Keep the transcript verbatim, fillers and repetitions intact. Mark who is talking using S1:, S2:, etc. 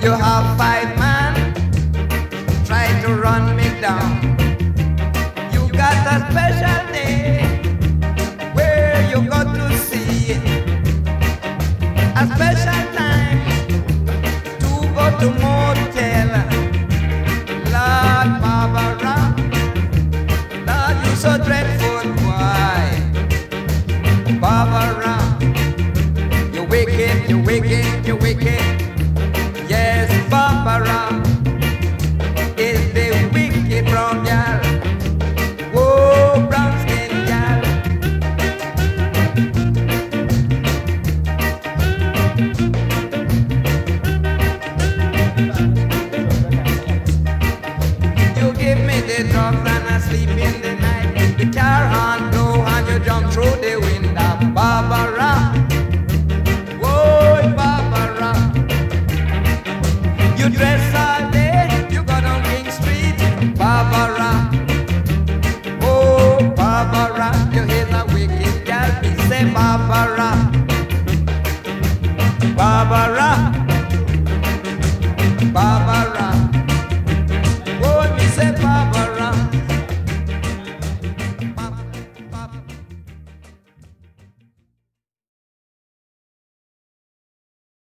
S1: You have five man try to run me down. You got a special day where you got to see a special time to go to motel. Lord Barbara, Lord, you so dreadful, why? Barbara, you wicked, you wicked, you wicked. Yes, Barbara is the wicked brown gal. Whoa, brown skin gal. You give me the drugs and I sleep in the night. The car horn blow and you jump through the window. Barbara, whoa, Barbara. You dress all day, you go down King Street. Barbara, oh Barbara, you is a wicked gal. Me say Barbara, Barbara.